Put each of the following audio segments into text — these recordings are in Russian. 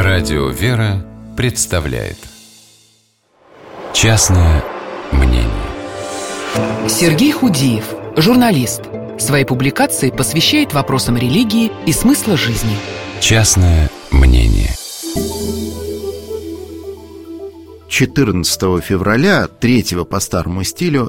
Радио «Вера» представляет «Частное мнение». Сергей Худиев, журналист, свои публикации посвящает вопросам религии и смысла жизни. «Частное мнение». 14 февраля 3 по старому стилю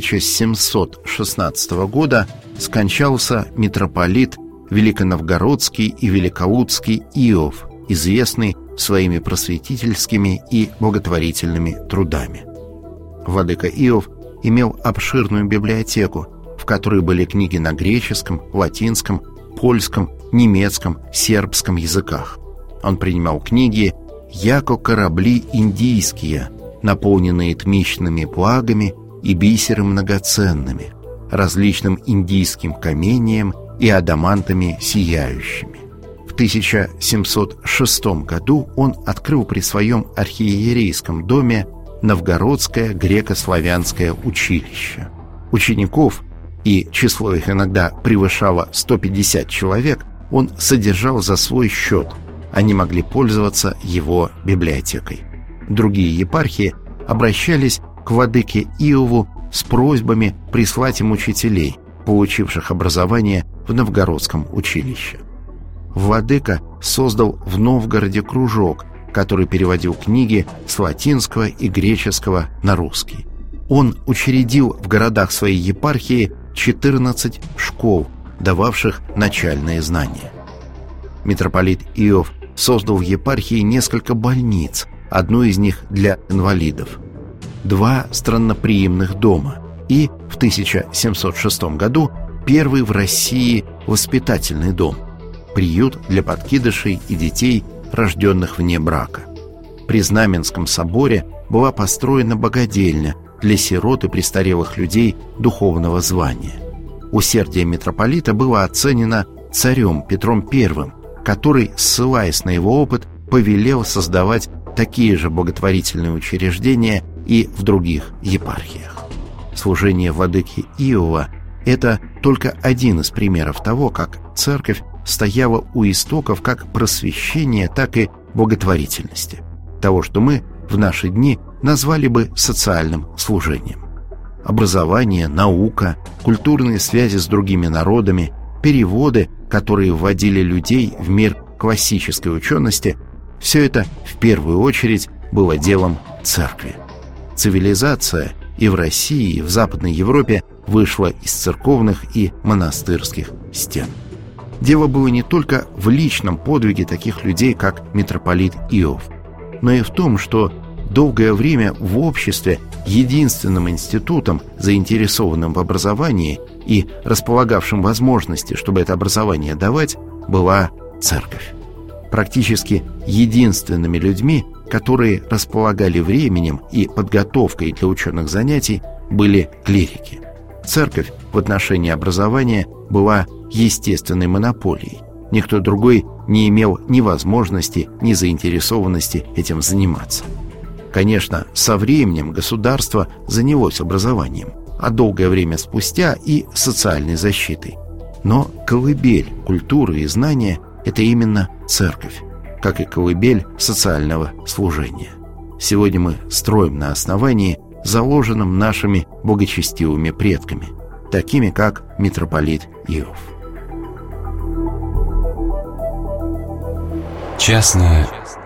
1716 года скончался митрополит Великоновгородский и Великолудский Иов, известный своими просветительскими и благотворительными трудами. Владыка Иов имел обширную библиотеку, в которой были книги на греческом, латинском, польском, немецком, сербском языках. Он принимал книги «Яко корабли индийские, наполненные тмичными благами и бисером многоценными, различным индийским камением и адамантами сияющими». В 1706 году он открыл при своем архиерейском доме Новгородское греко-славянское училище. Учеников, и число их иногда превышало 150 человек, он содержал за свой счет. Они могли пользоваться его библиотекой. Другие епархии обращались к владыке Иову с просьбами прислать им учителей, получивших образование в Новгородском училище. Владыка создал в Новгороде кружок, который переводил книги с латинского и греческого на русский. Он учредил в городах своей епархии 14 школ, дававших начальные знания. Митрополит Иов создал в епархии несколько больниц, одну из них для инвалидов, 2 странноприимных дома и в 1706 году первый в России воспитательный дом, приют для подкидышей и детей, рожденных вне брака. При Знаменском соборе была построена богадельня для сирот и престарелых людей духовного звания. Усердие митрополита было оценено царем Петром I, который, ссылаясь на его опыт, повелел создавать такие же благотворительные учреждения и в других епархиях. Служение владыки Иова – это только один из примеров того, как церковь стояла у истоков как просвещения, так и благотворительности, того, что мы в наши дни назвали бы социальным служением. Образование, наука, культурные связи с другими народами, переводы, которые вводили людей в мир классической учености – все это в первую очередь было делом церкви. Цивилизация и в России, и в Западной Европе вышла из церковных и монастырских стен. Дело было не только в личном подвиге таких людей, как митрополит Иов, но и в том, что долгое время в обществе единственным институтом, заинтересованным в образовании и располагавшим возможности, чтобы это образование давать, была церковь. Практически единственными людьми, которые располагали временем и подготовкой для ученых занятий, были клирики. Церковь в отношении образования была естественной монополией. Никто другой не имел ни возможности, ни заинтересованности этим заниматься. Конечно, со временем государство занялось образованием, а долгое время спустя и социальной защитой. Но колыбель культуры и знания – это именно церковь, как и колыбель социального служения. Сегодня мы строим на основании, заложенном нашими благочестивыми предками, такими как митрополит Иов. «Частное